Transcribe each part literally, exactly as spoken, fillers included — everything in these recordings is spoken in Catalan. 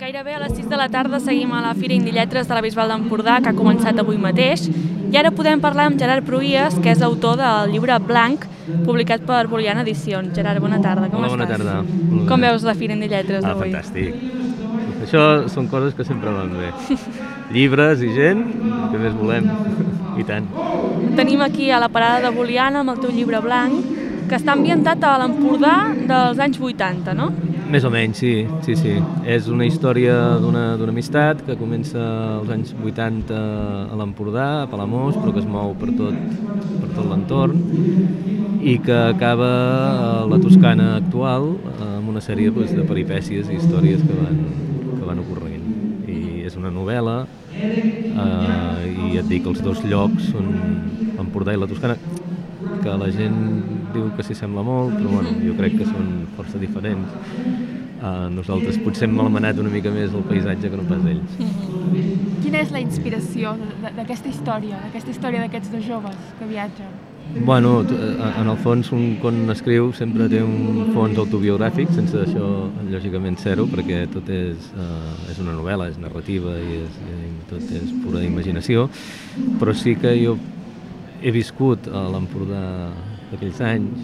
Gairebé a les sis de la tarda seguim a la Fira Indie Lletres de la Bisbal d'Empordà, que ha començat avui mateix, i ara podem parlar amb Gerard Pruies, que és autor del llibre Blanc, publicat per Boliana Edicions. Gerard, bona tarda, com Hola, estàs? bona tarda. Com veus la Fira Indie Lletres ah, d'avui? Fantàstic. Això són coses que sempre van bé. Llibres i gent, què més volem? I tant. Tenim aquí a la parada de Boliana amb el teu llibre Blanc, que està ambientat a l'Empordà dels anys vuitanta, no? Més o menys, sí, sí, sí. És una història d'una d'una amistat que comença als anys vuitanta a l'Empordà, a Palamós, però que es mou per tot, per tot l'entorn i que acaba a la Toscana actual amb una sèrie doncs, de peripècies i històries que van, que van ocorrent. I és una novel·la eh, i et dic, els dos llocs són l'Empordà i la Toscana, que la gent diu que s'hi sembla molt, però bueno, jo crec que són força diferents. Uh, nosaltres potser hem malmenat una mica més el paisatge que no pas ells. Mm-hmm. Quina és la inspiració d'aquesta història, d'aquesta història d'aquests dos joves que viatgen? Bueno, en el fons, un quan escriu sempre té un fons autobiogràfic, sense això, lògicament, zero, perquè tot és, uh, és una novel·la, és narrativa i, és, i tot és pura imaginació, però sí que jo he viscut a l'Empordà d'aquells anys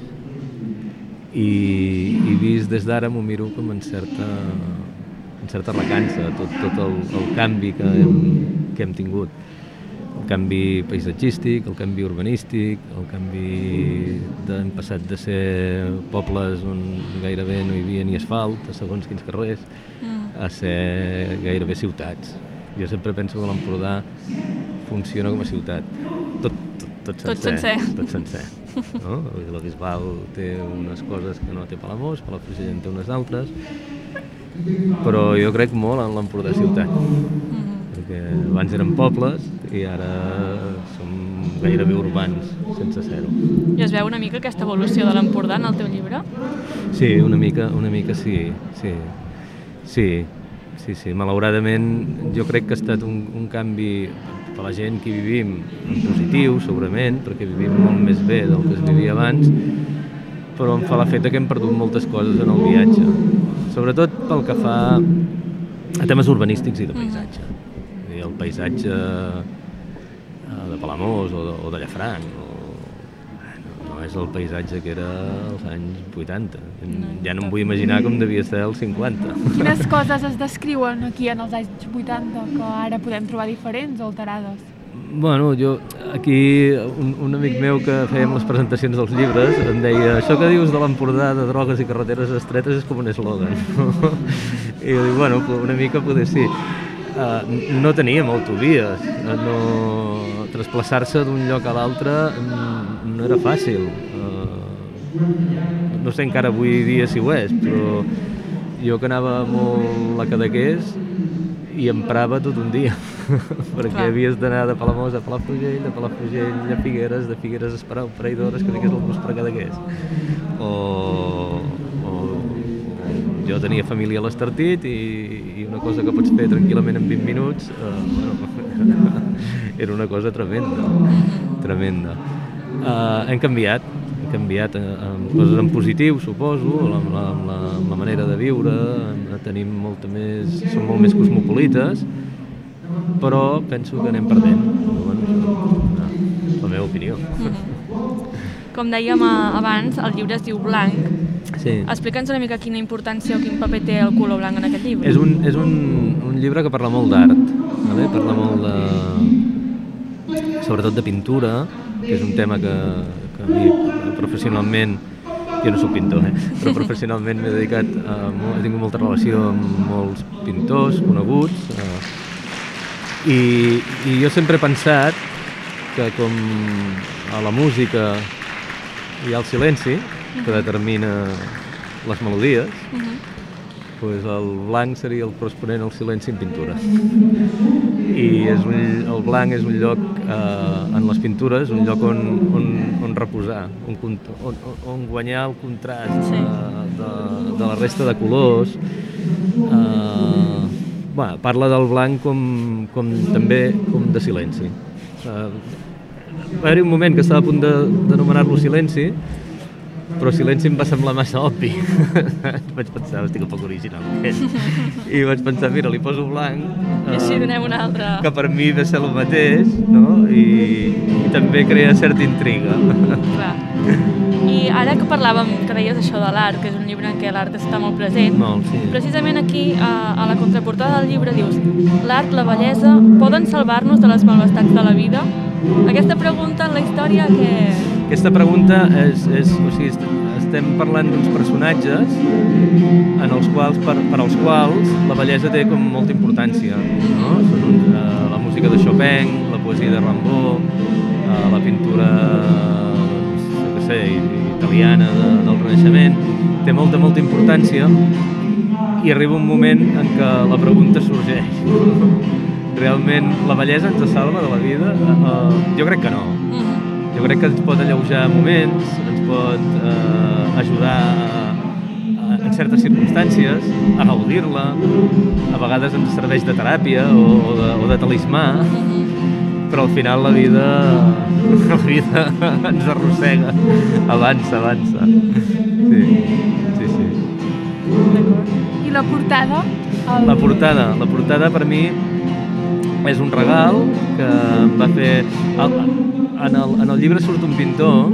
i, i vist des d'ara m'ho miro com en certa, en certa recança, tot, tot el, el canvi que hem, que hem tingut. El canvi paisatgístic, el canvi urbanístic, el canvi de, hem passat de ser pobles on gairebé no hi havia ni asfalt, a segons quins carrers, mm. a ser gairebé ciutats. Jo sempre penso que l'Empordà funciona com a ciutat. Tot, tot, tot sencer. Tot sencer. Tot sencer. No? La Bisbal té unes coses que no té Palamós, Palafrugell en té unes altres, però jo crec molt en l'Empordà ciutat, mm-hmm. perquè abans eren pobles i ara som gairebé urbans, sense zero. I es veu una mica aquesta evolució de l'Empordà en el teu llibre? Sí, una mica, una mica sí, sí, sí, sí, sí. Malauradament jo crec que ha estat un, un canvi per la gent que vivim en positiu, segurament, perquè vivim molt més bé del que es vivia abans, però em fa l'efecte que hem perdut moltes coses en el viatge, sobretot pel que fa a temes urbanístics i de paisatge. Mm-hmm. El paisatge de Palamós o de, o de Llafranc, o, no és el paisatge que era als anys vuitanta. Ja no em vull imaginar com devia ser als cinquanta. Quines coses es descriuen aquí en els anys vuitanta que ara podem trobar diferents o alterades? Bueno, jo, aquí, un, un amic meu que fèiem les presentacions dels llibres em deia: això que dius de l'Empordà de drogues i carreteres estretes és com un eslògan. I jo dic, bueno, una mica poder sí. Uh, no teníem autovies, no, desplaçar-se d'un lloc a l'altre no era fàcil. Uh, no sé encara avui dia si ho és, però jo que anava molt a Cadaqués i emprava tot un dia, perquè Clar. havies d'anar de Palamós a Palafrugell, de Palafrugell a Figueres, de Figueres a esperar un parell d'hores que vingués el bus per Cadaqués. O, o jo tenia família a l'Estartit i, i una cosa que pots fer tranquil·lament en vint minuts eh, bueno, era una cosa tremenda, tremenda. Uh, hem canviat, hem canviat amb coses en positiu, suposo, amb la, amb la, amb la manera de viure, tenim molta més, som molt més cosmopolites, però penso que anem perdent. Bueno, és la meva opinió. Mm-hmm. Com dèiem abans, el llibre es diu Blanc. Sí. Explica'ns una mica quina importància o quin paper té el color blanc en aquest llibre. És un, és un, un llibre que parla molt d'art, vale? Parla molt de, sobretot de pintura, que és un tema que, que a mi professionalment, jo no soc pintor, eh? però professionalment m'he dedicat a, he tingut molta relació amb molts pintors coneguts, eh? I, i jo sempre he pensat que com a la música hi ha el silenci que determina les melodies, uh-huh. pues el blanc seria el corresponent al silenci en pintura. I és un, el blanc és un lloc eh, en les pintures, un lloc on, on, on reposar, on, on, on guanyar el contrast sí. de, de, de la resta de colors. Eh, bueno, parla del blanc com, com també com de silenci. Eh, va haver un moment que estava a punt d'anomenar-lo silenci, però Silenci em va semblar massa obvi. Vaig pensar, estic un poc original. I vaig pensar, mira, li poso blanc. I així eh, donem una altra... que per mi ve ser el mateix, no? I, i també crea certa intriga. Clar. I ara que parlàvem, que deies això de l'art, que és un llibre en què l'art està molt present, Molt, sí. precisament aquí, a, a la contraportada del llibre, dius l'art, la bellesa, poden salvar-nos de les malvestats de la vida? Aquesta pregunta en la història que... Aquesta pregunta és, és o sigui, estem parlant d'uns personatges en els quals, per, per als quals la bellesa té com molta importància, no? Són un, uh, la música de Chopin, la poesia de Rimbaud, uh, la pintura, doncs, jo què sé, italiana de, del Renaixement, té molta, molta importància i arriba un moment en què la pregunta sorgeix. Realment la bellesa ens salva de la vida? Uh, jo crec que no. Jo crec que ens pot alleujar moments, ens pot eh, ajudar a, a, en certes circumstàncies a gaudir-la, a vegades ens serveix de teràpia o, o, de, o de talismà, però al final la vida, la vida ens arrossega, avança, avança. Sí, sí, sí. I la portada? El... La portada, la portada per mi és un regal que em va fer... El, en, el, en el llibre surt un pintor,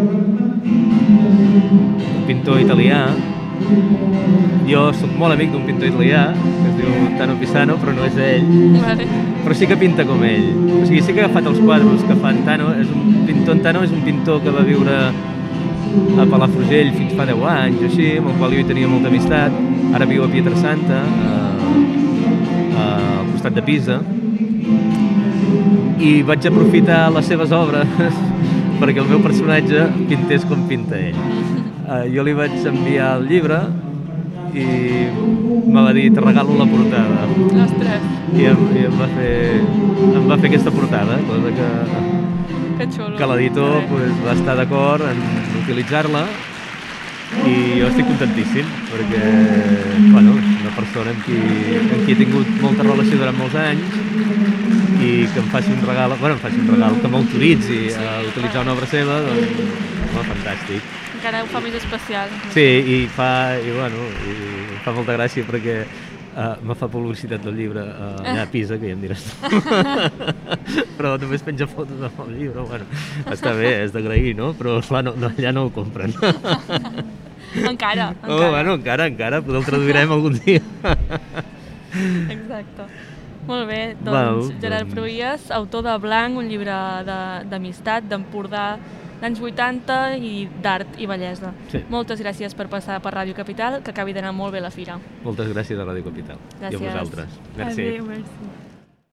un pintor italià. Jo soc molt amic d'un pintor italià, que es diu Tano Pisano, però no és ell. Vale. Però sí que pinta com ell. O sigui, sí que ha agafat els quadres que fa en Tano. És un pintor, en Tano és un pintor que va viure a Palafrugell fins fa deu anys o així, amb el qual jo hi tenia molta amistat. Ara viu a Pietrasanta, a, a, al costat de Pisa. I vaig aprofitar les seves obres perquè el meu personatge pintés com pinta ell. Uh, jo li vaig enviar el llibre i me va dir, te regalo la portada. Ostres, I em, i em, va, fer, em va fer aquesta portada, cosa que, que xulo. que l'editor pues, va estar d'acord en utilitzar-la i jo estic contentíssim perquè, bueno, és una persona amb qui, amb qui he tingut molta relació durant molts anys i que em faci un regal, bueno, em faci un regal, que m'autoritzi a utilitzar una obra seva, doncs, no, fantàstic. Encara ho fa més especial. Sí, i fa, i, bueno, i fa molta gràcia perquè uh, me fa publicitat del llibre uh, allà a Pisa, que ja em diràs tu. Però només penja fotos amb el llibre, bueno, està bé, és d'agrair, no? Però clar, no, no, allà no ho compren. Encara, encara. Oh, bueno, encara, encara, potser el traduirem algun dia. Exacte. Molt bé, doncs Val, Gerard doncs... Pruies, autor de Blanc, un llibre d'amistat, d'Empordà, d'anys vuitanta i d'art i bellesa. Sí. Moltes gràcies per passar per Ràdio Capital, que acabi d'anar molt bé la fira. Moltes gràcies a Ràdio Capital. Gràcies. I a vosaltres. Merci. Adéu, merci.